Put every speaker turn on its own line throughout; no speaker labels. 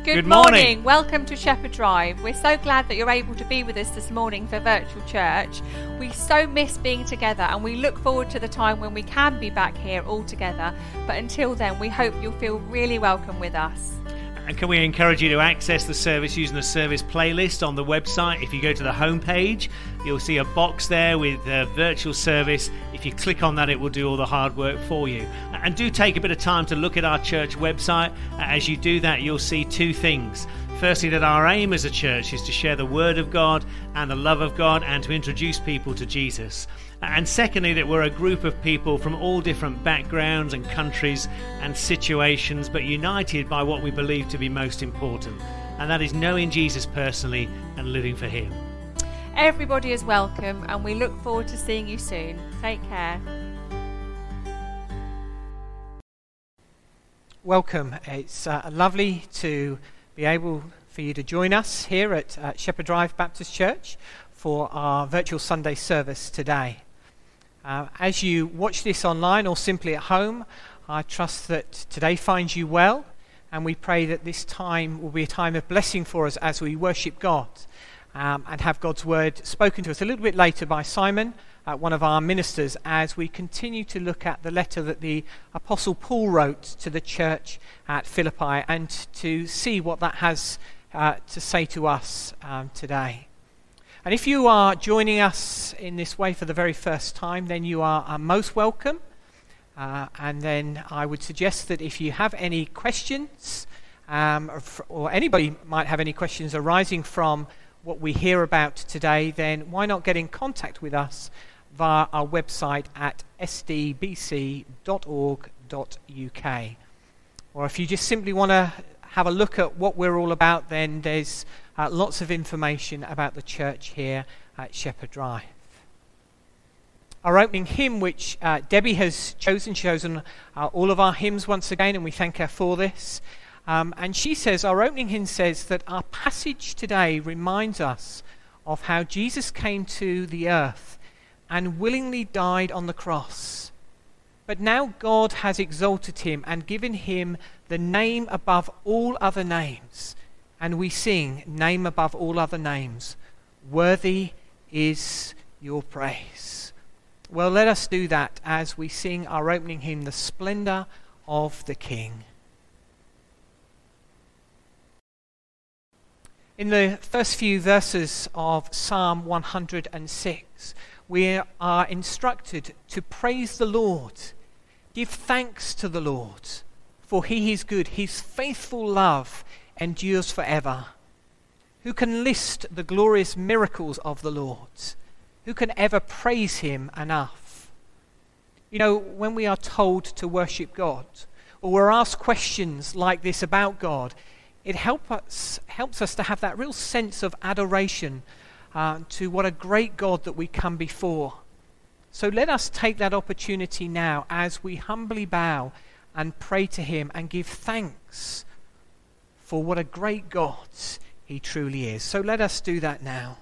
Good morning. Welcome to Shepherd Drive. We're so glad that you're able to be with us this morning for virtual church. We so miss being together and we look forward to the time when we can be back here all together. But until then, we hope you'll feel really welcome with us.
And can we encourage you to access the service using the service playlist on the website? If you go to the homepage, you'll see a box there with virtual service. If you click on that, it will do all the hard work for you. And do take a bit of time to look at our church website. As you do that, you'll see two things. Firstly, that our aim as a church is to share the Word of God and the love of God and to introduce people to Jesus. And secondly, that we're a group of people from all different backgrounds and countries and situations, but united by what we believe to be most important, and that is knowing Jesus personally and living for Him.
Everybody is welcome, and we look forward to seeing you soon. Take care.
Welcome. It's lovely to be able for you to join us here at Shepherd Drive Baptist Church for our virtual Sunday service today. As you watch this online or simply at home, I trust that today finds you well, and we pray that this time will be a time of blessing for us as we worship God and have God's word spoken to us a little bit later by Simon, one of our ministers, as we continue to look at the letter that the Apostle Paul wrote to the church at Philippi and to see what that has to say to us today. And if you are joining us in this way for the very first time, then you are most welcome. And then I would suggest that if you have any questions, or anybody might have any questions arising from what we hear about today, then why not get in contact with us via our website at sdbc.org.uk. Or if you just simply want to have a look at what we're all about, then there's lots of information about the church here at Shepherd Drive. Our opening hymn, which Debbie has chosen all of our hymns once again, and we thank her for this. And she says, our opening hymn says that our passage today reminds us of how Jesus came to the earth and willingly died on the cross. But now God has exalted him and given him the name above all other names. And we sing, name above all other names, worthy is your praise. Well, let us do that as we sing our opening hymn, The Splendor of the King. In the first few verses of Psalm 106, we are instructed to praise the Lord, give thanks to the Lord, for He is good, His faithful love endures forever. Who can list the glorious miracles of the Lord? Who can ever praise Him enough? You know, when we are told to worship God, or we're asked questions like this about God, it helps us to have that real sense of adoration to what a great God that we come before. So let us take that opportunity now as we humbly bow and pray to Him and give thanks for what a great God He truly is. So let us do that now.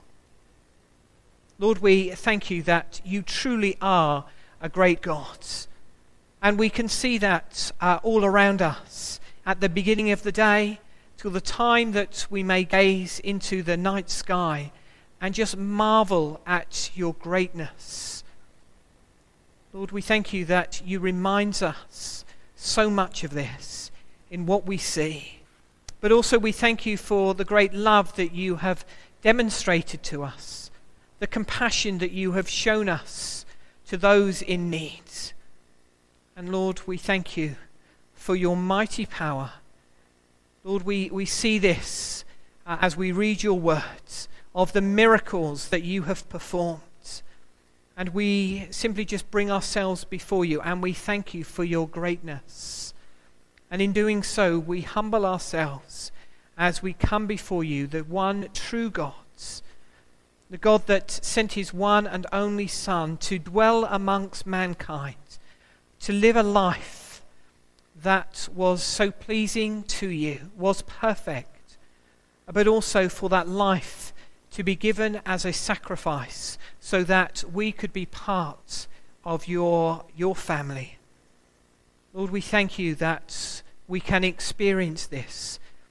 Lord, we thank You that You truly are a great God. And we can see that all around us at the beginning of the day till the time that we may gaze into the night sky and just marvel at Your greatness. Lord, we thank You that You remind us so much of this in what we see. But also we thank You for the great love that You have demonstrated to us, the compassion that You have shown us to those in need. And Lord, we thank You for Your mighty power. Lord, we see this as we read Your words of the miracles that You have performed. And we simply just bring ourselves before You and we thank You for Your greatness. And in doing so, we humble ourselves as we come before You, the one true God, the God that sent His one and only Son to dwell amongst mankind, to live a life that was so pleasing to You, was perfect, but also for that life to be given as a sacrifice so that we could be part of your family. Lord, we thank You that we can experience this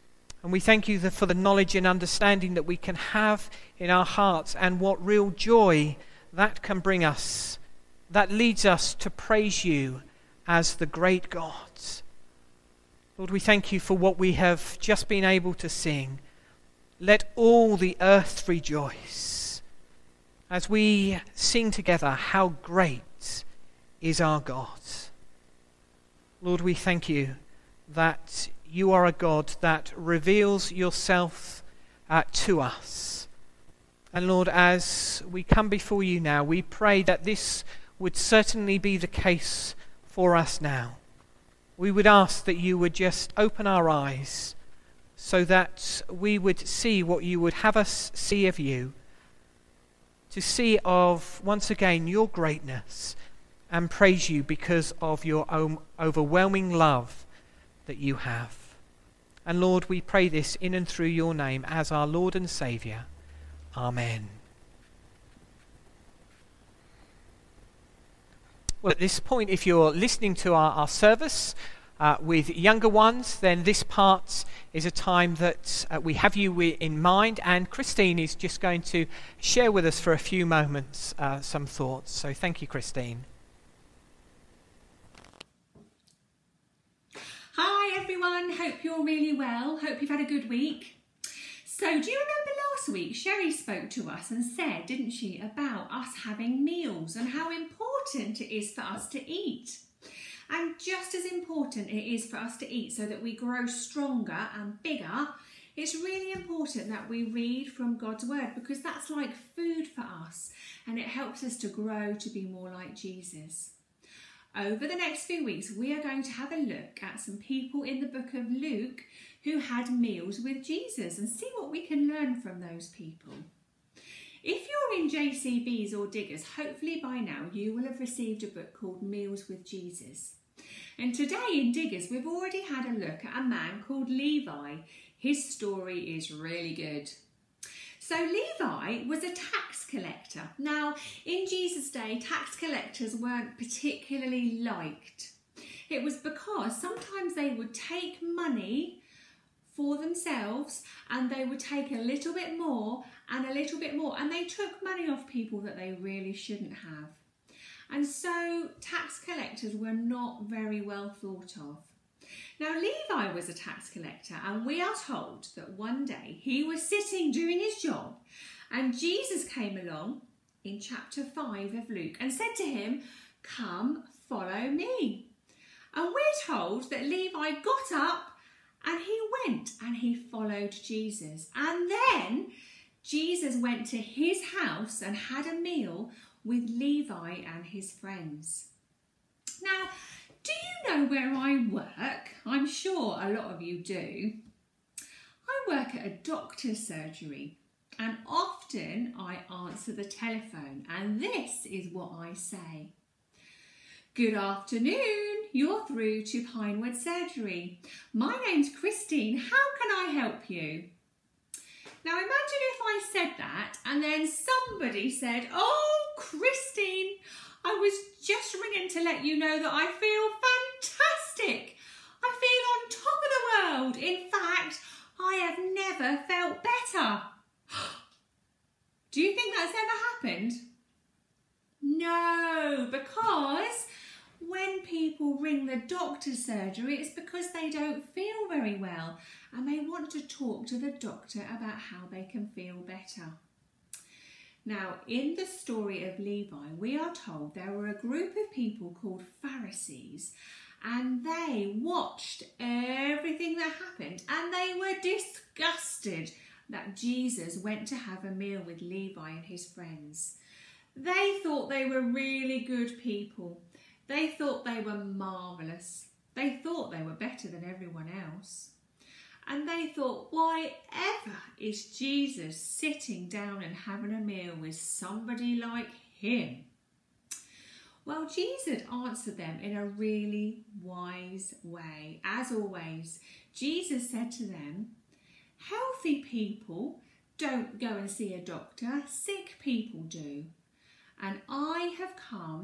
And we thank you for the knowledge and understanding that we can have in our hearts, and what real joy that can bring us, that leads us to praise you as the great God. Lord, we thank you for what we have just been able to sing. Let all the earth rejoice as we sing together, how great is our God. Lord, we thank you that you are a God that reveals yourself to us. And Lord, as we come before you now, we pray that this would certainly be the case for us now. We would ask that you would just open our eyes so that we would see what you would have us see of you, to see of, once again, your greatness, and praise you because of your own overwhelming love that you have. And Lord, we pray this in and through your name as our Lord and Saviour. Amen. Well, at this point, if you're listening to our service with younger ones, then this part is a time that we have you in mind, and Christine is just going to share with us for a few moments some thoughts. So thank you, Christine.
Hi everyone, hope you're really well, hope you've had a good week. So do you remember last week Sherry spoke to us and said, didn't she, about us having meals and how important it is for us to eat. And just as important it is for us to eat so that we grow stronger and bigger, it's really important that we read from God's word, because that's like food for us and it helps us to grow to be more like Jesus. Over the next few weeks, we are going to have a look at some people in the book of Luke who had meals with Jesus and see what we can learn from those people. If you're in JCBs or Diggers, hopefully by now you will have received a book called Meals with Jesus. And today in Diggers, we've already had a look at a man called Levi. His story is really good. So Levi was a tax collector. Now, in Jesus' day, tax collectors weren't particularly liked. It was because sometimes they would take money for themselves and they would take a little bit more and a little bit more, and they took money off people that they really shouldn't have. And so tax collectors were not very well thought of. Now, Levi was a tax collector, and we are told that one day he was sitting doing his job and Jesus came along in chapter 5 of Luke and said to him, "Come, follow me." And we're told that Levi got up and he went and he followed Jesus. And then Jesus went to his house and had a meal with Levi and his friends. Now, do you know where I work? I'm sure a lot of you do. I work at a doctor's surgery, and often I answer the telephone, and this is what I say. "Good afternoon, you're through to Pinewood Surgery. My name's Christine, how can I help you?" Now imagine if I said that and then somebody said, "Oh, Christine, I was just ringing to let you know that I feel fantastic. I feel on top of the world. In fact, I have never felt better." Do you think that's ever happened? No, because when people ring the doctor's surgery, it's because they don't feel very well and they want to talk to the doctor about how they can feel better. Now, in the story of Levi, we are told there were a group of people called Pharisees, and they watched everything that happened and they were disgusted that Jesus went to have a meal with Levi and his friends. They thought they were really good people. They thought they were marvellous. They thought they were better than everyone else. And they thought, why ever is Jesus sitting down and having a meal with somebody like him? Well, Jesus answered them in a really wise way. As always, Jesus said to them, "Healthy people don't go and see a doctor, sick people do. And I have come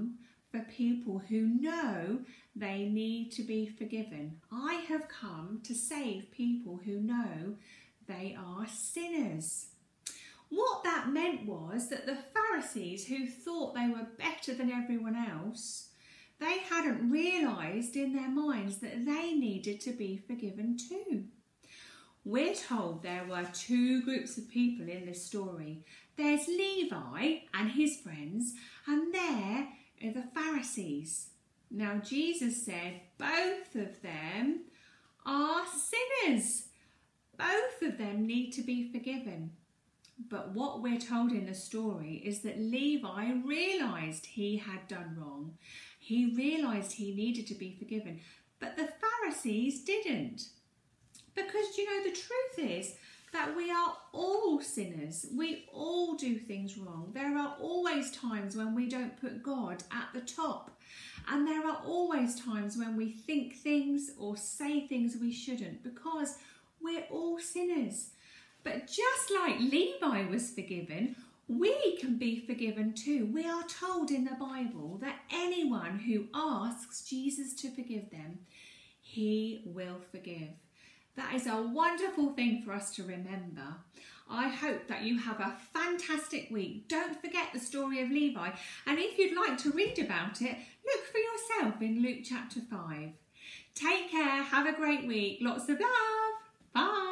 for people who know they need to be forgiven. I have come to save people who know they are sinners. What that meant was that the Pharisees, who thought they were better than everyone else, they hadn't realised in their minds that they needed to be forgiven too. We're told there were two groups of people in this story. There's Levi and his friends, and there are the Pharisees. Now Jesus said both of them are sinners. Both of them need to be forgiven. But what we're told in the story is that Levi realised he had done wrong. He realised he needed to be forgiven. But the Pharisees didn't. Because, the truth is that we are all sinners. We all do things wrong. There are always times when we don't put God at the top. And there are always times when we think things or say things we shouldn't, because we're all sinners. But just like Levi was forgiven, we can be forgiven too. We are told in the Bible that anyone who asks Jesus to forgive them, he will forgive. That is a wonderful thing for us to remember. I hope that you have a fantastic week. Don't forget the story of Levi. And if you'd like to read about it, look for yourself in Luke chapter 5. Take care. Have a great week. Lots of love. Bye.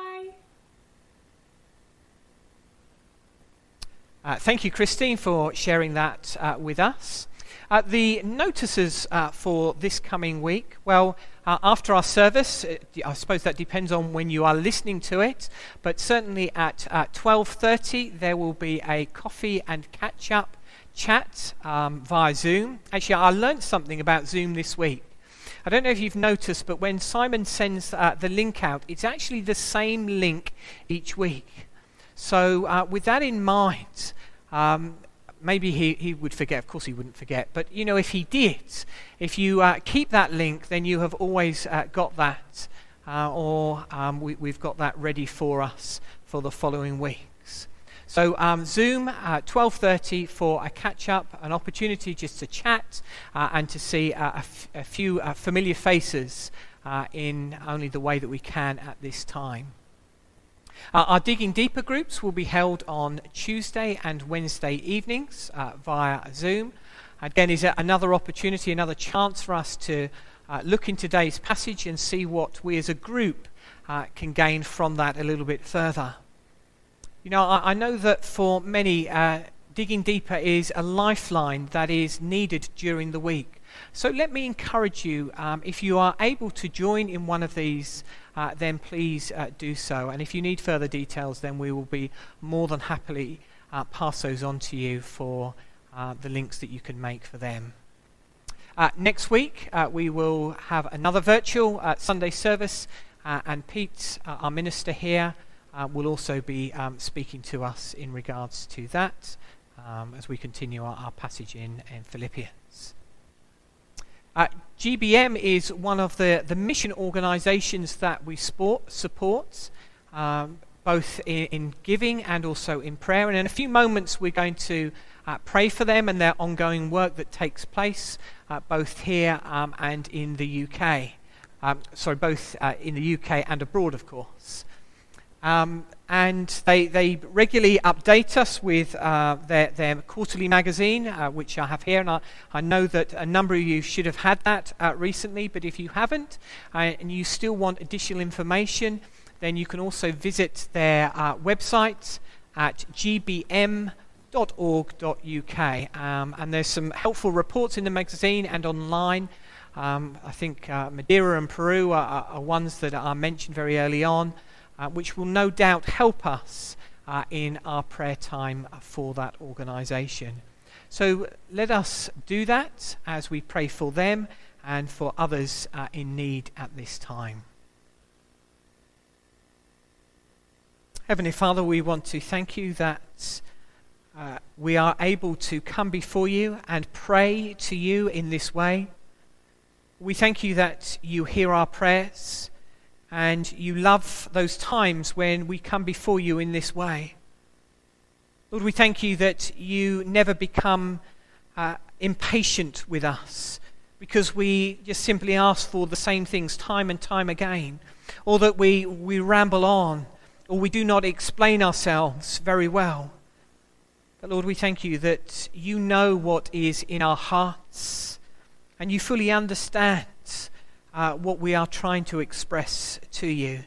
Thank you, Christine, for sharing that with us. The notices for this coming week, well, after our service, I suppose that depends on when you are listening to it, but certainly at 12:30 there will be a coffee and catch-up chat via Zoom. Actually, I learned something about Zoom this week. I don't know if you've noticed, but when Simon sends the link out, it's actually the same link each week. So with that in mind, maybe he would forget. Of course he wouldn't forget. But, if he did, if you keep that link, then you have always got that. We've got that ready for us for the following weeks. So Zoom at 12:30 for a catch-up, an opportunity just to chat and to see a few familiar faces in only the way that we can at this time. Our Digging Deeper groups will be held on Tuesday and Wednesday evenings via Zoom. Again, is another opportunity, another chance for us to look in today's passage and see what we as a group can gain from that a little bit further. I know that for many, Digging Deeper is a lifeline that is needed during the week. So let me encourage you, if you are able to join in one of these, then please do so. And if you need further details, then we will be more than happily pass those on to you for the links that you can make for them. Next week, we will have another virtual Sunday service, and Pete, our minister here, will also be speaking to us in regards to that as we continue our passage in Philippians. GBM is one of the mission organisations that we support, both in giving and also in prayer. And in a few moments we're going to pray for them and their ongoing work that takes place both here and in the UK. Both in the UK and abroad, of course. And they regularly update us with their quarterly magazine, which I have here. And I know that a number of you should have had that recently, but if you haven't and you still want additional information, then you can also visit their website at gbm.org.uk. And there's some helpful reports in the magazine and online. I think Madeira and Peru are ones that are mentioned very early on, which will no doubt help us in our prayer time for that organisation. So let us do that as we pray for them and for others in need at this time. Heavenly Father, we want to thank you that we are able to come before you and pray to you in this way. We thank you that you hear our prayers, and you love those times when we come before you in this way. Lord, we thank you that you never become impatient with us because we just simply ask for the same things time and time again, or that we ramble on, or we do not explain ourselves very well. But Lord, we thank you that you know what is in our hearts, and you fully understand what we are trying to express to you.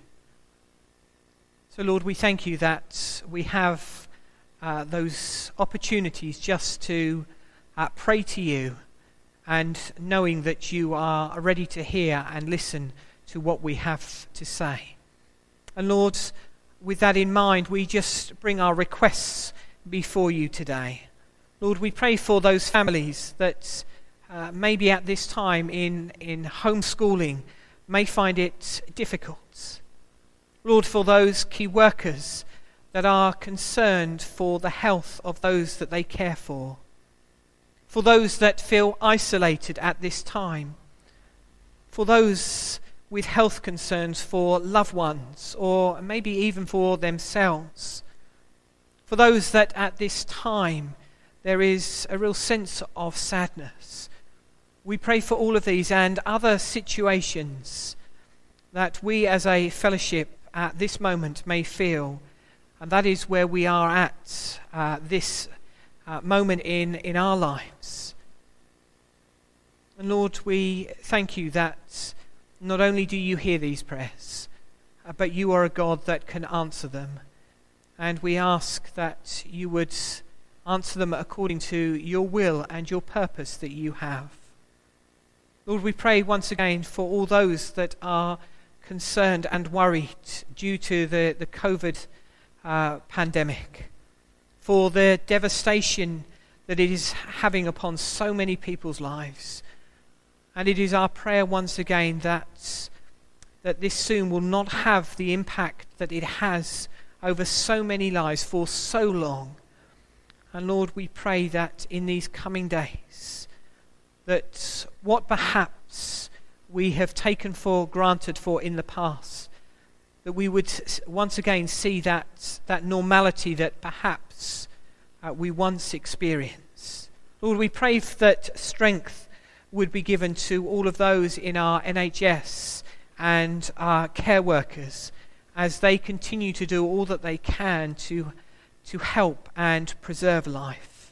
So Lord, we thank you that we have those opportunities just to pray to you, and knowing that you are ready to hear and listen to what we have to say. And Lord, with that in mind, we just bring our requests before you today. Lord, we pray for those families that maybe at this time in homeschooling may find it difficult. Lord, for those key workers that are concerned for the health of those that they care for those that feel isolated at this time, for those with health concerns for loved ones, or maybe even for themselves, for those that at this time there is a real sense of sadness. We pray for all of these and other situations that we as a fellowship at this moment may feel, and that is where we are at this moment in our lives. And Lord, we thank you that not only do you hear these prayers, but you are a God that can answer them. And we ask that you would answer them according to your will and your purpose that you have. Lord, we pray once again for all those that are concerned and worried due to the COVID pandemic, for the devastation that it is having upon so many people's lives. And it is our prayer once again that this soon will not have the impact that it has over so many lives for so long. And Lord, we pray that in these coming days, that what perhaps we have taken for granted for in the past, that we would once again see that normality that perhaps we once experienced. Lord, we pray that strength would be given to all of those in our NHS and our care workers as they continue to do all that they can to help and preserve life.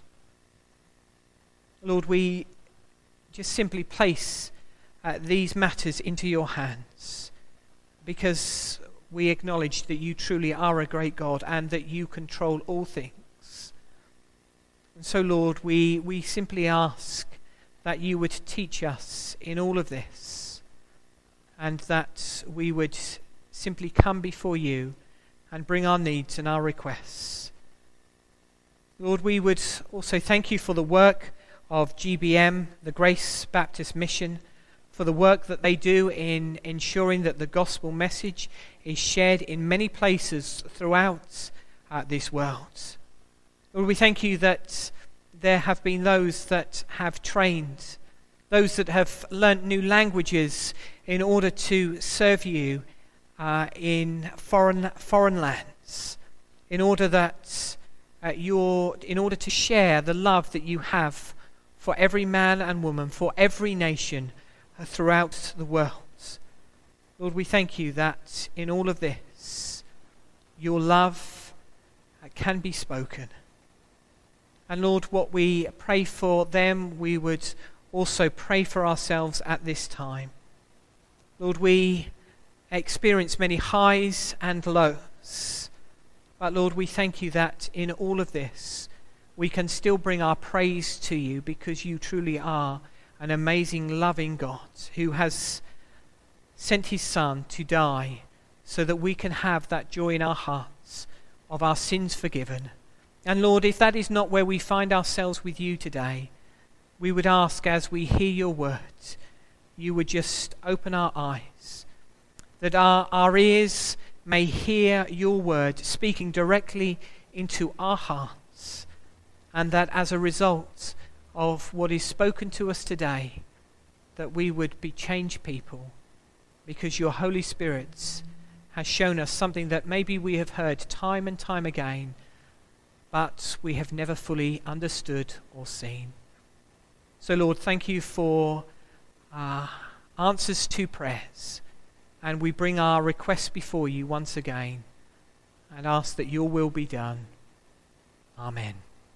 Lord, we just simply place these matters into your hands, because we acknowledge that you truly are a great God and that you control all things. And so, Lord, we simply ask that you would teach us in all of this, and that we would simply come before you and bring our needs and our requests. Lord, we would also thank you for the work of GBM, the Grace Baptist Mission, for the work that they do in ensuring that the gospel message is shared in many places throughout this world. Lord, we thank you that there have been those that have trained, those that have learnt new languages in order to serve you in foreign lands, in order to share the love that you have for every man and woman, for every nation throughout the world. Lord, we thank you that in all of this, your love can be spoken. And Lord, what we pray for them, we would also pray for ourselves at this time. Lord, we experience many highs and lows. But Lord, we thank you that in all of this, we can still bring our praise to you, because you truly are an amazing, loving God who has sent his Son to die so that we can have that joy in our hearts of our sins forgiven. And Lord, if that is not where we find ourselves with you today, we would ask, as we hear your words, you would just open our eyes, that our ears may hear your word speaking directly into our hearts, and that as a result of what is spoken to us today, that we would be changed people, because your Holy Spirit has shown us something that maybe we have heard time and time again, but we have never fully understood or seen. So, Lord, thank you for answers to prayers. And we bring our requests before you once again and ask that your will be done. Amen.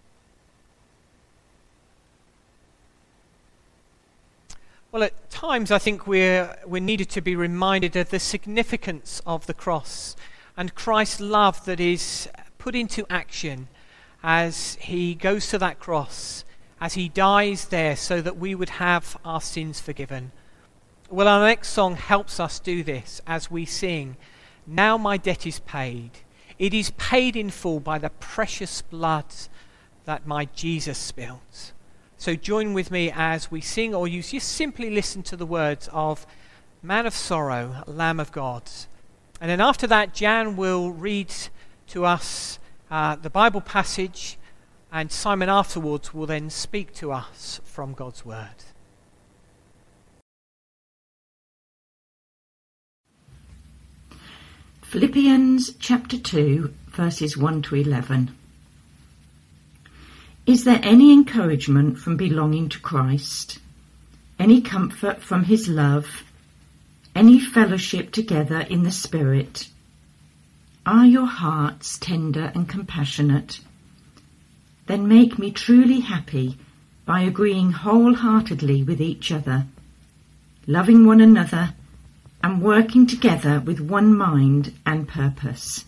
Well, at times I think we're needed to be reminded of the significance of the cross and Christ's love that is put into action as he goes to that cross, as he dies there so that we would have our sins forgiven. Well, our next song helps us do this as we sing, "Now my debt is paid. It is paid in full by the precious blood that my Jesus spilled." So join with me as we sing, or you just simply listen to the words of Man of Sorrow, Lamb of God. And then after that, Jan will read to us the Bible passage, and Simon afterwards will then speak to us from God's Word.
Philippians chapter 2, verses 1 to 11. Is there any encouragement from belonging to Christ? Any comfort from his love? Any fellowship together in the Spirit? Are your hearts tender and compassionate? Then make me truly happy by agreeing wholeheartedly with each other, loving one another, and working together with one mind and purpose.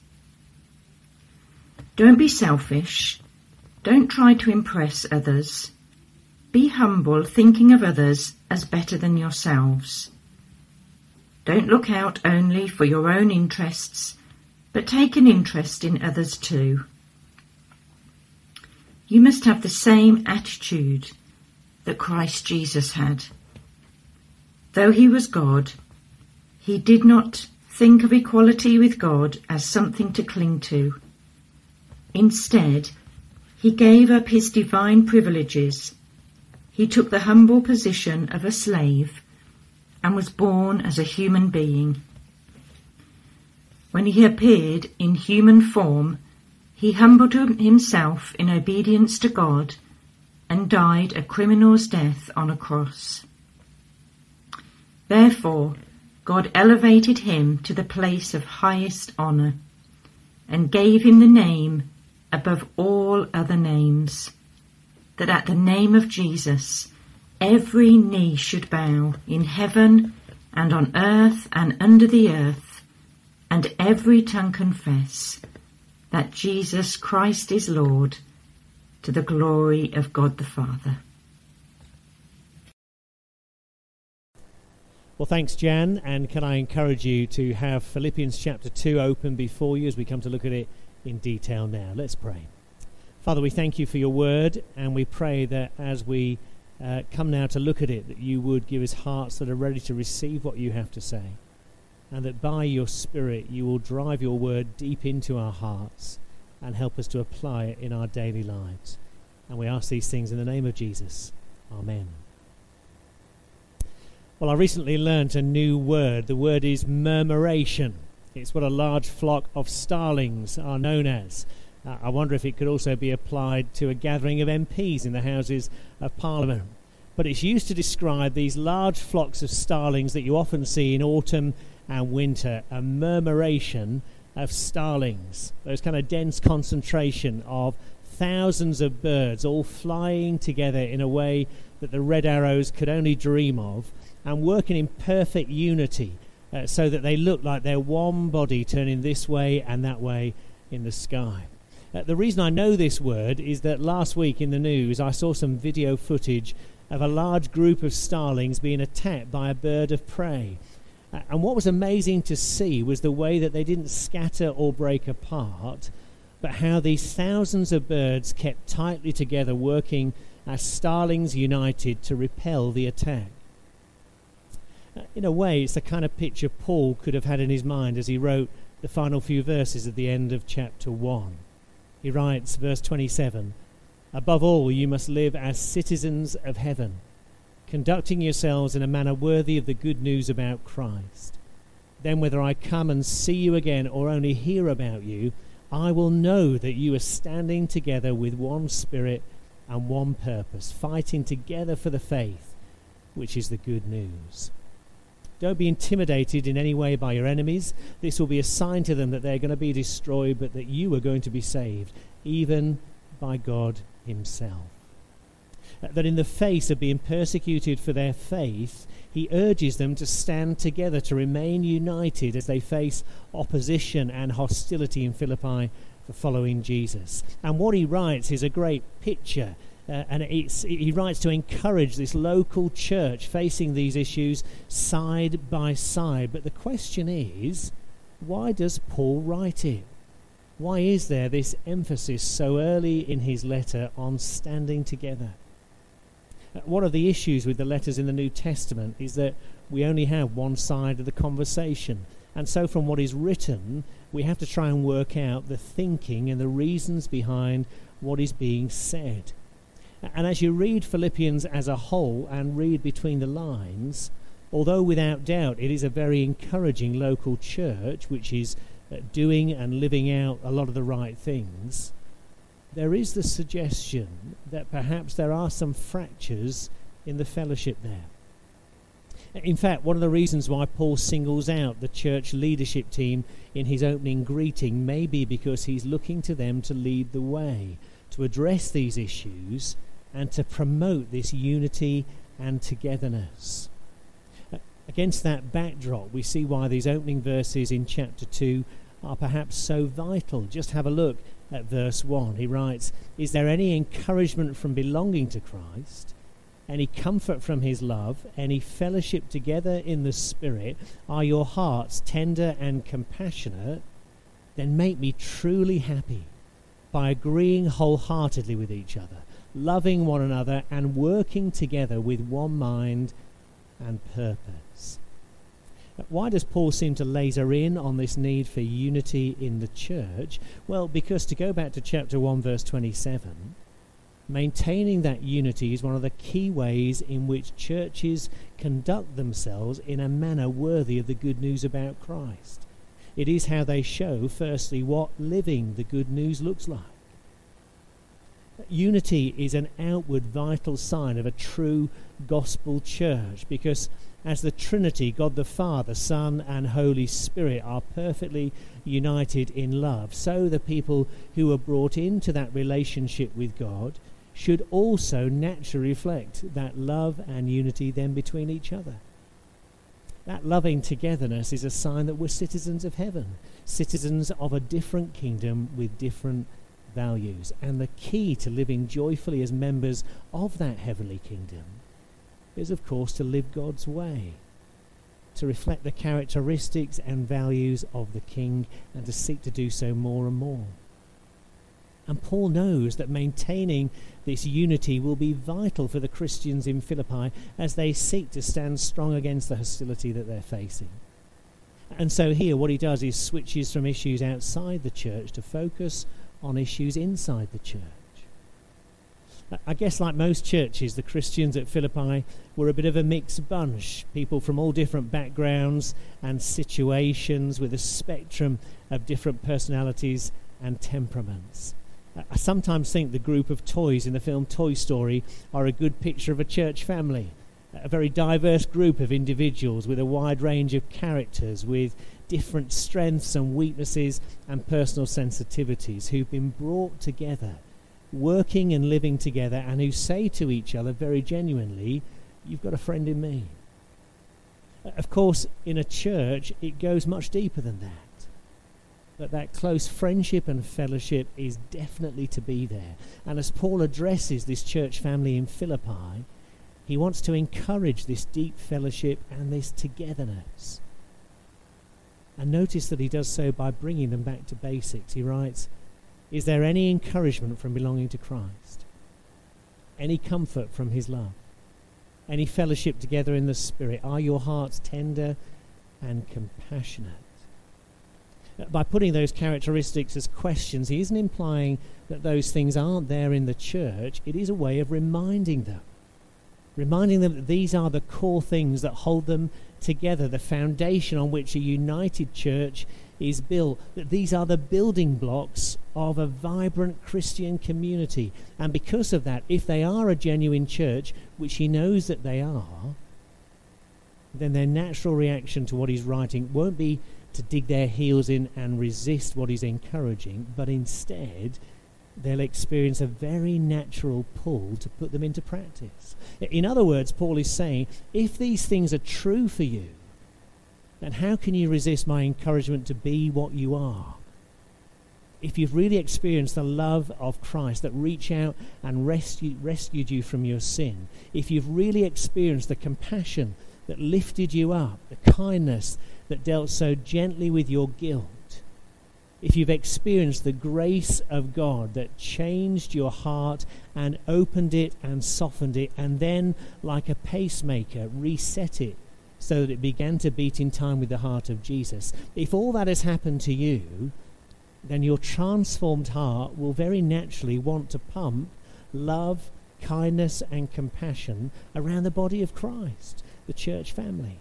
Don't be selfish. Don't try to impress others. Be humble, thinking of others as better than yourselves. Don't look out only for your own interests, but take an interest in others too. You must have the same attitude that Christ Jesus had. Though he was God, he did not think of equality with God as something to cling to. Instead, he gave up his divine privileges. He took the humble position of a slave and was born as a human being. When he appeared in human form, he humbled himself in obedience to God and died a criminal's death on a cross. Therefore, God elevated him to the place of highest honour and gave him the name above all other names, that at the name of Jesus every knee should bow in heaven and on earth and under the earth, and every tongue confess that Jesus Christ is Lord, to the glory of God the Father.
Well, thanks, Jan, and can I encourage you to have Philippians chapter 2 open before you as we come to look at it in detail now. Let's pray. Father, we thank you for your word, and we pray that as we come now to look at it, that you would give us hearts that are ready to receive what you have to say, and that by your Spirit you will drive your word deep into our hearts and help us to apply it in our daily lives. And we ask these things in the name of Jesus. Amen. Well, I recently learnt a new word. The word is murmuration. It's what a large flock of starlings are known as. I wonder if it could also be applied to a gathering of MPs in the Houses of Parliament. But it's used to describe these large flocks of starlings that you often see in autumn and winter, a murmuration of starlings, those kind of dense concentration of thousands of birds all flying together in a way that the red arrows could only dream of, and working in perfect unity so that they look like they're one body turning this way and that way in the sky. The reason I know this word is that last week in the news I saw some video footage of a large group of starlings being attacked by a bird of prey. And what was amazing to see was the way that they didn't scatter or break apart, but how these thousands of birds kept tightly together, working as starlings united to repel the attack. In a way, it's the kind of picture Paul could have had in his mind as he wrote the final few verses at the end of chapter 1. He writes, verse 27, "Above all, you must live as citizens of heaven, conducting yourselves in a manner worthy of the good news about Christ. Then whether I come and see you again or only hear about you, I will know that you are standing together with one spirit
and one purpose, fighting together for the faith, which is the good news. Don't be intimidated in any way by your enemies. This will be a sign to them that they're going to be destroyed, but that you are going to be saved, even by God himself. That in the face of being persecuted for their faith, he urges them to stand together, to remain united as they face opposition and hostility in Philippi for following Jesus. And what he writes is a great picture. He writes to encourage this local church facing these issues side by side. But the question is, why does Paul write it? Why is there this emphasis so early in his letter on standing together? One of the issues with the letters in the New Testament is that we only have one side of the conversation. And so from what is written, we have to try and work out the thinking and the reasons behind what is being said. And as you read Philippians as a whole and read between the lines, although without doubt it is a very encouraging local church which is doing and living out a lot of the right things, there is the suggestion that perhaps there are some fractures in the fellowship there. In fact, one of the reasons why Paul singles out the church leadership team in his opening greeting may be because he's looking to them to lead the way, to address these issues, and to promote this unity and togetherness. Against that backdrop, we see why these opening verses in chapter 2 are perhaps so vital. Just have a look at verse 1. He writes, "Is there any encouragement from belonging to Christ, any comfort from his love, any fellowship together in the Spirit? Are your hearts tender and compassionate? Then make me truly happy by agreeing wholeheartedly with each other, loving one another and working together with one mind and purpose." Why does Paul seem to laser in on this need for unity in the church? Well, because to go back to chapter 1 verse 27, maintaining that unity is one of the key ways in which churches conduct themselves in a manner worthy of the good news about Christ. It is how they show, firstly, what living the good news looks like. Unity is an outward vital sign of a true gospel church, because as the Trinity, God the Father, Son and Holy Spirit, are perfectly united in love, so the people who are brought into that relationship with God should also naturally reflect that love and unity then between each other. That loving togetherness is a sign that we're citizens of heaven, citizens of a different kingdom with different values. And the key to living joyfully as members of that heavenly kingdom is, of course, to live God's way, to reflect the characteristics and values of the King, and to seek to do so more and more. And Paul knows that maintaining this unity will be vital for the Christians in Philippi as they seek to stand strong against the hostility that they're facing. And so here what he does is switches from issues outside the church to focus on issues inside the church. I guess like most churches, the Christians at Philippi were a bit of a mixed bunch, people from all different backgrounds and situations with a spectrum of different personalities and temperaments. I sometimes think the group of toys in the film Toy Story are a good picture of a church family, a very diverse group of individuals with a wide range of characters, with different strengths and weaknesses and personal sensitivities, who've been brought together, working and living together, and who say to each other very genuinely, "You've got a friend in me." Of course, in a church, it goes much deeper than that. But that close friendship and fellowship is definitely to be there. And as Paul addresses this church family in Philippi, he wants to encourage this deep fellowship and this togetherness. And notice that he does so by bringing them back to basics. He writes, "Is there any encouragement from belonging to Christ? Any comfort from his love? Any fellowship together in the Spirit? Are your hearts tender and compassionate?" By putting those characteristics as questions, he isn't implying that those things aren't there in the church. It is a way of reminding them that these are the core things that hold them together, the foundation on which a united church is built, that these are the building blocks of a vibrant Christian community. And because of that, if they are a genuine church, which he knows that they are, then their natural reaction to what he's writing won't be to dig their heels in and resist what he's encouraging, but instead they'll experience a very natural pull to put them into practice. In other words, Paul is saying, if these things are true for you, then how can you resist my encouragement to be what you are? If you've really experienced the love of Christ that reached out and rescued you from your sin, if you've really experienced the compassion that lifted you up, the kindness that dealt so gently with your guilt, if you've experienced the grace of God that changed your heart and opened it and softened it, and then, like a pacemaker, reset it so that it began to beat in time with the heart of Jesus, if all that has happened to you, then your transformed heart will very naturally want to pump love, kindness and compassion around the body of Christ, the church family.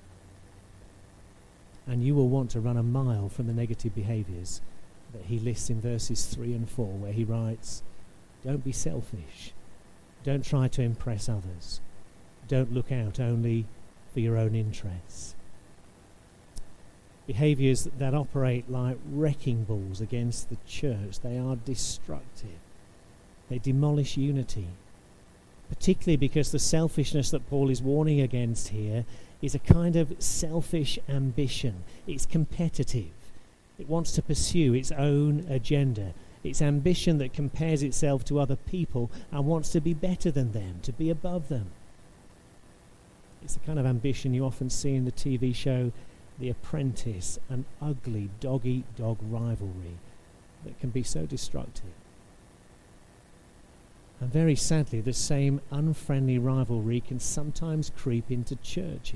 And you will want to run a mile from the negative behaviours that he lists in verses 3 and 4, where he writes, don't be selfish. Don't try to impress others. Don't look out only for your own interests. Behaviours that operate like wrecking balls against the church, they are destructive. They demolish unity, particularly because the selfishness that Paul is warning against here is a kind of selfish ambition. It's competitive. It wants to pursue its own agenda. It's ambition that compares itself to other people and wants to be better than them, to be above them. It's the kind of ambition you often see in the TV show The Apprentice, an ugly dog-eat-dog rivalry that can be so destructive. And very sadly, the same unfriendly rivalry can sometimes creep into churches.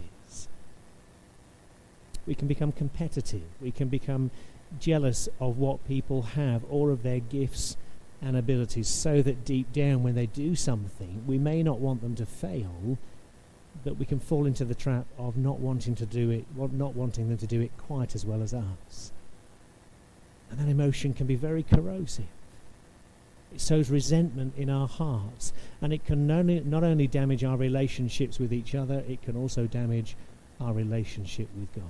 We can become competitive. We can become jealous of what people have or of their gifts and abilities, so that deep down when they do something, we may not want them to fail, but we can fall into the trap of not wanting them to do it quite as well as us. And that emotion can be very corrosive. It sows resentment in our hearts, and it can not only damage our relationships with each other, it can also damage our relationship with God.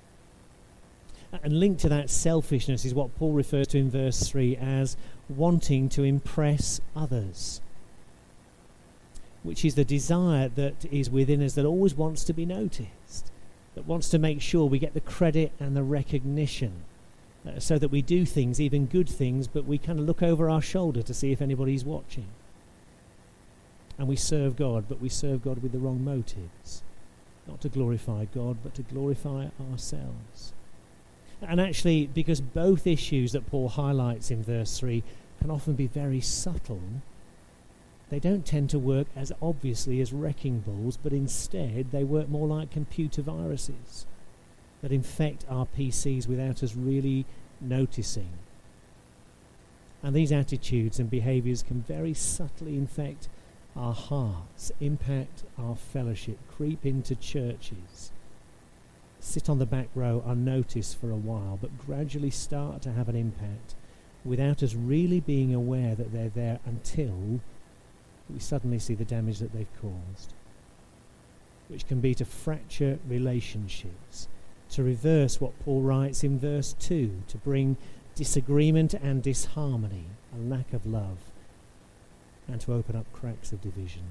And linked to that selfishness is what Paul refers to in verse 3 as wanting to impress others, which is the desire that is within us that always wants to be noticed, that wants to make sure we get the credit and the recognition, so that we do things, even good things, but we kind of look over our shoulder to see if anybody's watching. And we serve God, but we serve God with the wrong motives, not to glorify God, but to glorify ourselves. And actually, because both issues that Paul highlights in verse 3 can often be very subtle, they don't tend to work as obviously as wrecking balls, but instead they work more like computer viruses that infect our PCs without us really noticing. And these attitudes and behaviours can very subtly infect our hearts, impact our fellowship, creep into churches, sit on the back row unnoticed for a while, but gradually start to have an impact without us really being aware that they're there until we suddenly see the damage that they've caused, which can be to fracture relationships, to reverse what Paul writes in verse 2, to bring disagreement and disharmony, a lack of love, and to open up cracks of division.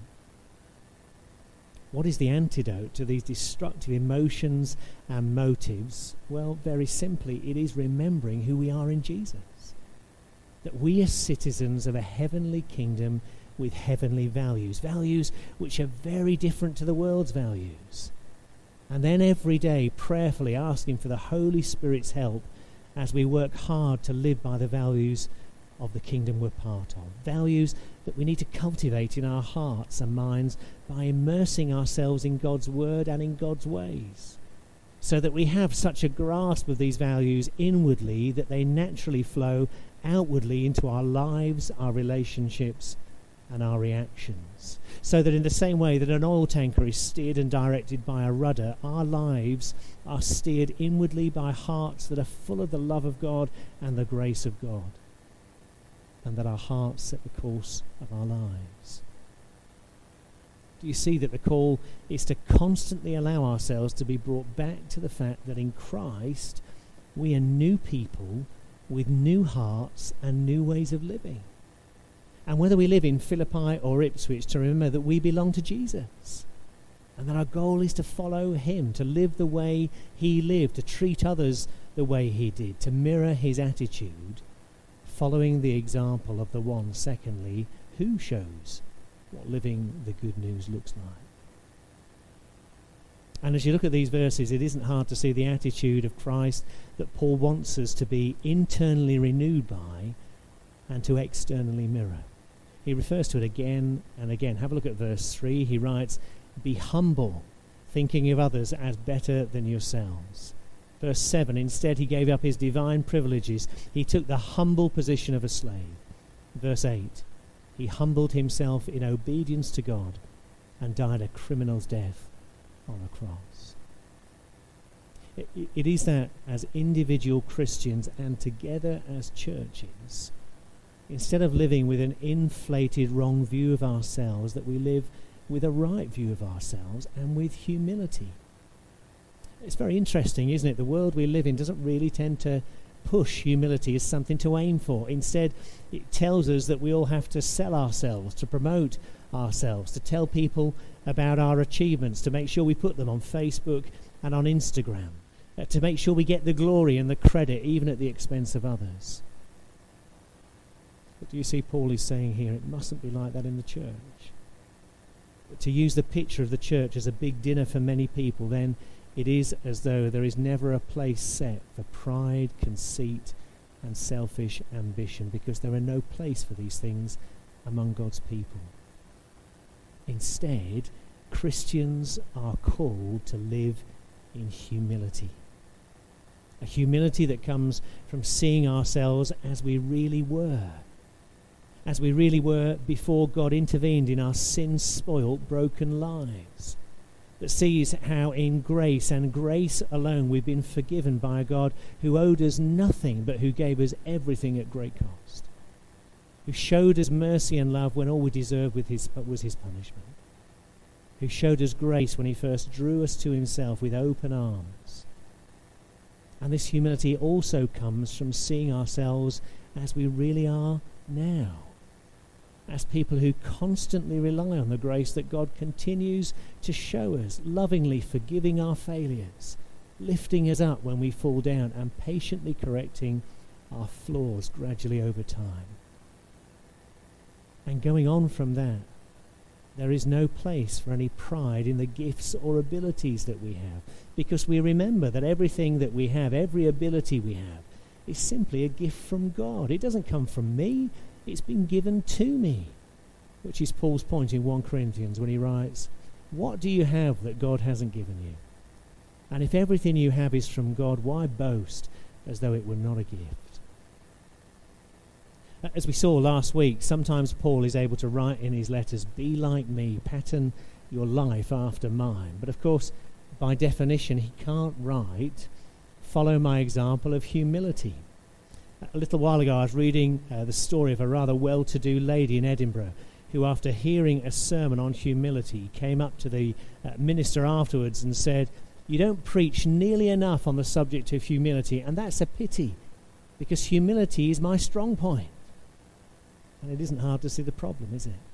What is the antidote to these destructive emotions and motives? Well, very simply, it is remembering who we are in Jesus. That we are citizens of a heavenly kingdom with heavenly values, values which are very different to the world's values. And then every day prayerfully asking for the Holy Spirit's help as we work hard to live by the values of the kingdom we're part of. Values that we need to cultivate in our hearts and minds by immersing ourselves in God's word and in God's ways, so that we have such a grasp of these values inwardly that they naturally flow outwardly into our lives, our relationships, and our reactions. So that in the same way that an oil tanker is steered and directed by a rudder, our lives are steered inwardly by hearts that are full of the love of God and the grace of God, and that our hearts set the course of our lives. Do you see that the call is to constantly allow ourselves to be brought back to the fact that in Christ we are new people with new hearts and new ways of living? And whether we live in Philippi or Ipswich, to remember that we belong to Jesus, and that our goal is to follow him, to live the way he lived, to treat others the way he did, to mirror his attitude, following the example of the one, secondly, who shows what living the good news looks like. And as you look at these verses, it isn't hard to see the attitude of Christ that Paul wants us to be internally renewed by and to externally mirror. He refers to it again and again. Have a look at verse 3. He writes, "Be humble, thinking of others as better than yourselves." Verse 7, instead he gave up his divine privileges. He took the humble position of a slave. Verse 8, he humbled himself in obedience to God and died a criminal's death on a cross. It is that as individual Christians and together as churches, instead of living with an inflated wrong view of ourselves, that we live with a right view of ourselves and with humility. It's very interesting, isn't it? The world we live in doesn't really tend to push humility as something to aim for. Instead, it tells us that we all have to sell ourselves, to promote ourselves, to tell people about our achievements, to make sure we put them on Facebook and on Instagram, to make sure we get the glory and the credit even at the expense of others. But do you see, Paul is saying here, it mustn't be like that in the church. But to use the picture of the church as a big dinner for many people, then it is as though there is never a place set for pride, conceit, and selfish ambition, because there are no place for these things among God's people. Instead, Christians are called to live in humility. A humility that comes from seeing ourselves as we really were. As we really were before God intervened in our sin-spoilt, broken lives. That sees how in grace and grace alone we've been forgiven by a God who owed us nothing but who gave us everything at great cost. Who showed us mercy and love when all we deserved was his punishment. Who showed us grace when he first drew us to himself with open arms. And this humility also comes from seeing ourselves as we really are now. As people who constantly rely on the grace that God continues to show us, lovingly forgiving our failures, lifting us up when we fall down, and patiently correcting our flaws gradually over time. And going on from that, there is no place for any pride in the gifts or abilities that we have, because we remember that everything that we have, every ability we have, is simply a gift from God. It doesn't come from me. It's been given to me, which is Paul's point in 1 Corinthians when he writes, "What do you have that God hasn't given you? And if everything you have is from God, why boast as though it were not a gift?" As we saw last week, sometimes Paul is able to write in his letters, "Be like me, pattern your life after mine." But of course, by definition, he can't write, "Follow my example of humility." A little while ago I was reading the story of a rather well-to-do lady in Edinburgh who, after hearing a sermon on humility, came up to the minister afterwards and said, "You don't preach nearly enough on the subject of humility, and that's a pity, because humility is my strong point." And it isn't hard to see the problem, is it?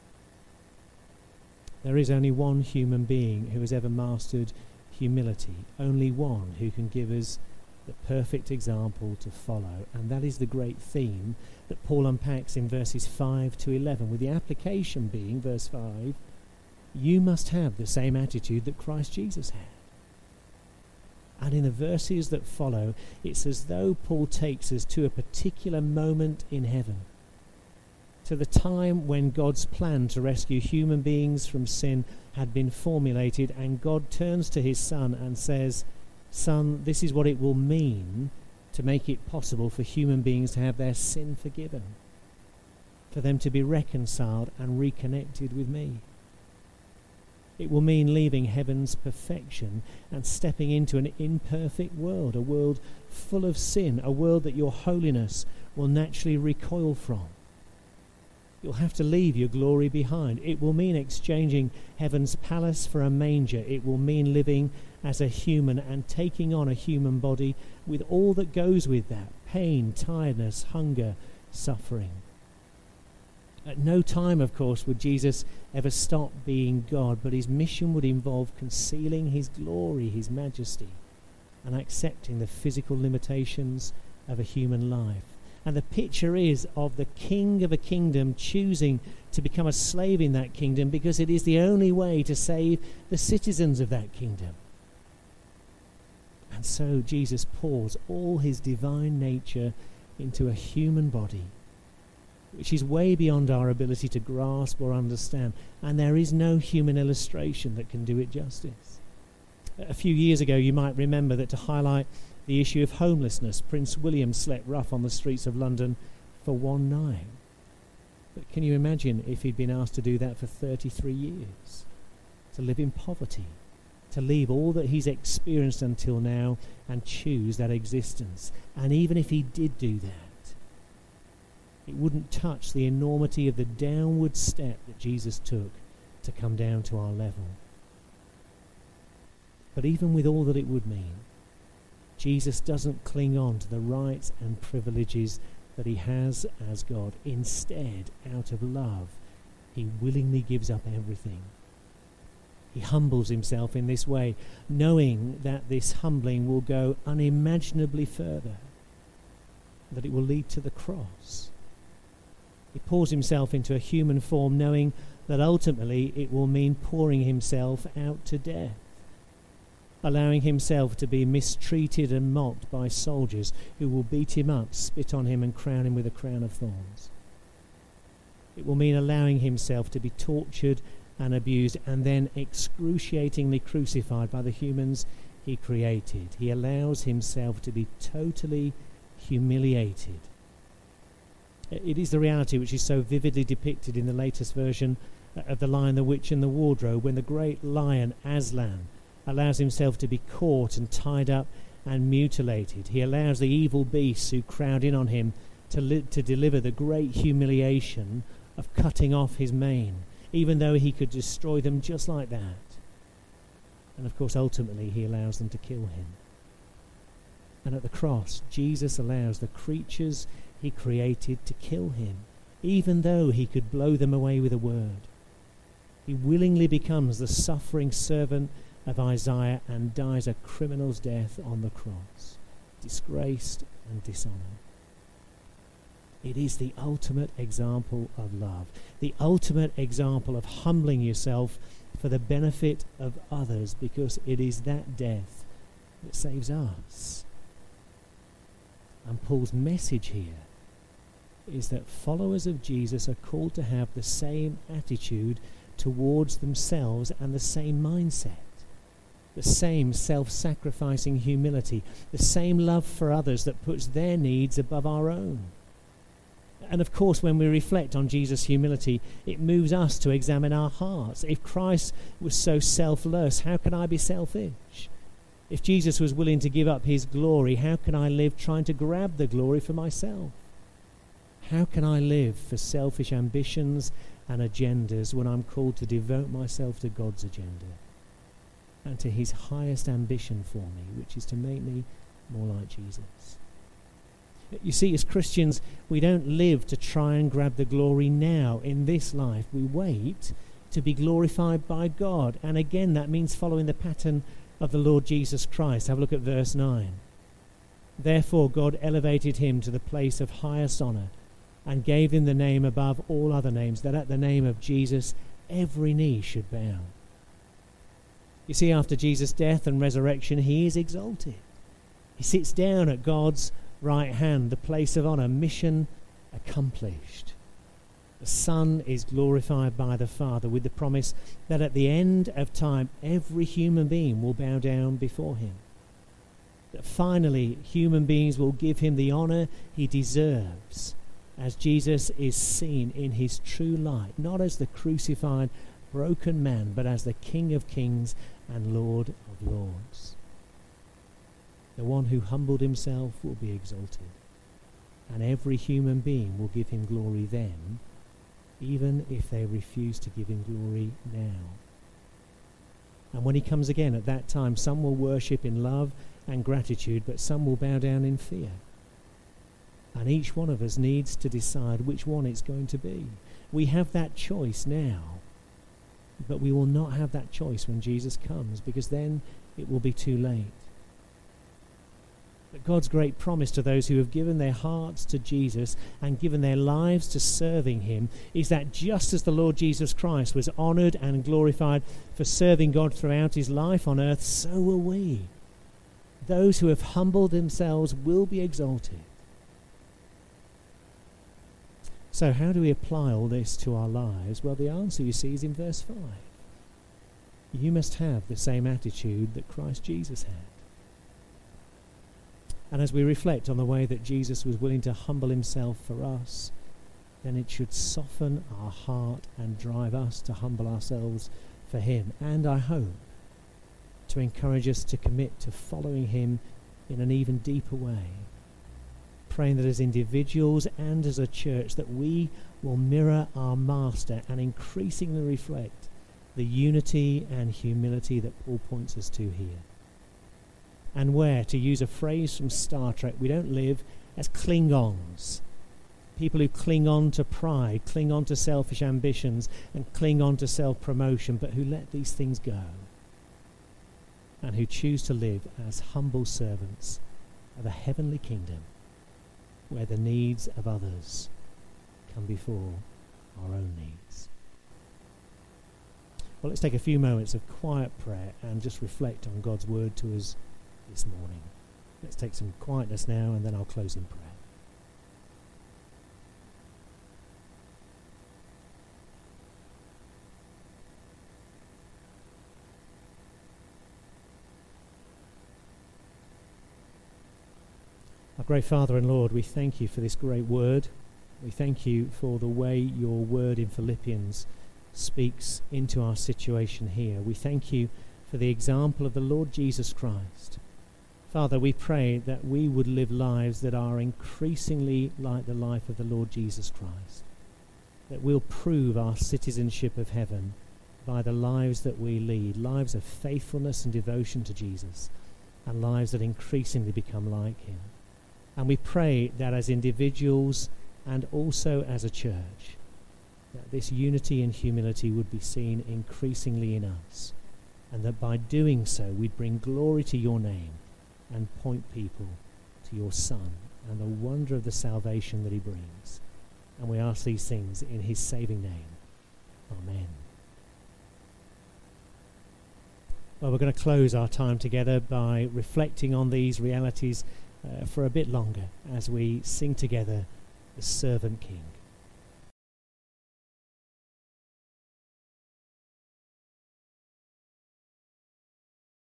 There is only one human being who has ever mastered humility, only one who can give us the perfect example to follow, and that is the great theme that Paul unpacks in verses 5 to 11, with the application being, verse 5, you must have the same attitude that Christ Jesus had. And in the verses that follow, it's as though Paul takes us to a particular moment in heaven, to the time when God's plan to rescue human beings from sin had been formulated, and God turns to his Son and says, "Son, this is what it will mean to make it possible for human beings to have their sin forgiven." for them to be reconciled and reconnected with me. It will mean leaving heaven's perfection and stepping into an imperfect world, a world full of sin, a world that your holiness will naturally recoil from. You'll have to leave your glory behind. It will mean exchanging heaven's palace for a manger. It will mean living as a human and taking on a human body with all that goes with that: pain, tiredness, hunger, suffering. At no time, of course, would Jesus ever stop being God, but his mission would involve concealing his glory, his majesty, and accepting the physical limitations of a human life. And the picture is of the king of a kingdom choosing to become a slave in that kingdom because it is the only way to save the citizens of that kingdom. And so Jesus pours all his divine nature into a human body, which is way beyond our ability to grasp or understand. And there is no human illustration that can do it justice. A few years ago, you might remember that to highlight the issue of homelessness, Prince William slept rough on the streets of London for one night. But can you imagine if he'd been asked to do that for 33 years? To live in poverty, to leave all that he's experienced until now and choose that existence. And even if he did do that, it wouldn't touch the enormity of the downward step that Jesus took to come down to our level. But even with all that it would mean, Jesus doesn't cling on to the rights and privileges that he has as God. Instead, out of love, he willingly gives up everything. He humbles himself in this way, knowing that this humbling will go unimaginably further, that it will lead to the cross. He pours himself into a human form, knowing that ultimately it will mean pouring himself out to death, allowing himself to be mistreated and mocked by soldiers who will beat him up, spit on him and crown him with a crown of thorns. It will mean allowing himself to be tortured and abused and then excruciatingly crucified by the humans he created. He allows himself to be totally humiliated. It is the reality which is so vividly depicted in the latest version of The Lion, the Witch and the Wardrobe, when the great lion Aslan allows himself to be caught and tied up and mutilated. He allows the evil beasts who crowd in on him to deliver the great humiliation of cutting off his mane, even though he could destroy them just like that. And of course, ultimately, he allows them to kill him. And at the cross, Jesus allows the creatures he created to kill him, even though he could blow them away with a word. He willingly becomes the suffering servant of Isaiah and dies a criminal's death on the cross, disgraced and dishonoured. It is the ultimate example of love, the ultimate example of humbling yourself for the benefit of others, because it is that death that saves us. And Paul's message here is that followers of Jesus are called to have the same attitude towards themselves and the same mindset. The same self-sacrificing humility, the same love for others that puts their needs above our own. And of course, when we reflect on Jesus' humility, it moves us to examine our hearts. If Christ was so selfless, how can I be selfish? If Jesus was willing to give up his glory, how can I live trying to grab the glory for myself? How can I live for selfish ambitions and agendas when I'm called to devote myself to God's agenda and to his highest ambition for me, which is to make me more like Jesus? You see, as Christians, we don't live to try and grab the glory now in this life. We wait to be glorified by God. And again, that means following the pattern of the Lord Jesus Christ. Have a look at verse 9. Therefore God elevated him to the place of highest honour and gave him the name above all other names, that at the name of Jesus every knee should bow. You see, after Jesus' death and resurrection, he is exalted. He sits down at God's right hand, the place of honour, mission accomplished. The Son is glorified by the Father with the promise that at the end of time, every human being will bow down before him. That finally, human beings will give him the honour he deserves as Jesus is seen in his true light, not as the crucified, broken man, but as the King of kings and Lord of lords. The one who humbled himself will be exalted, and every human being will give him glory then, even if they refuse to give him glory now. And when he comes again at that time, some will worship in love and gratitude, but some will bow down in fear. And each one of us needs to decide which one it's going to be. We have that choice now, but we will not have that choice when Jesus comes, because then it will be too late. But God's great promise to those who have given their hearts to Jesus and given their lives to serving him is that just as the Lord Jesus Christ was honoured and glorified for serving God throughout his life on earth, so will we. Those who have humbled themselves will be exalted. So how do we apply all this to our lives? Well, the answer, you see, is in verse 5. You must have the same attitude that Christ Jesus had. And as we reflect on the way that Jesus was willing to humble himself for us, then it should soften our heart and drive us to humble ourselves for him. And I hope to encourage us to commit to following him in an even deeper way, praying that as individuals and as a church that we will mirror our Master and increasingly reflect the unity and humility that Paul points us to here. And where, to use a phrase from Star Trek, we don't live as Klingons, people who cling on to pride, cling on to selfish ambitions, and cling on to self-promotion, but who let these things go, and who choose to live as humble servants of a heavenly kingdom, where the needs of others come before our own needs. Well, let's take a few moments of quiet prayer and just reflect on God's word to us this morning. Let's take some quietness now, and then I'll close in prayer. Our great Father and Lord, we thank you for this great word. We thank you for the way your word in Philippians speaks into our situation here. We thank you for the example of the Lord Jesus Christ. Father, we pray that we would live lives that are increasingly like the life of the Lord Jesus Christ, that we'll prove our citizenship of heaven by the lives that we lead, lives of faithfulness and devotion to Jesus, and lives that increasingly become like him. And we pray that as individuals and also as a church, that this unity and humility would be seen increasingly in us, and that by doing so we'd bring glory to your name and point people to your Son and the wonder of the salvation that he brings. And we ask these things in his saving name. Amen. Well, we're going to close our time together by reflecting on these realities for a bit longer as we sing together the Servant King.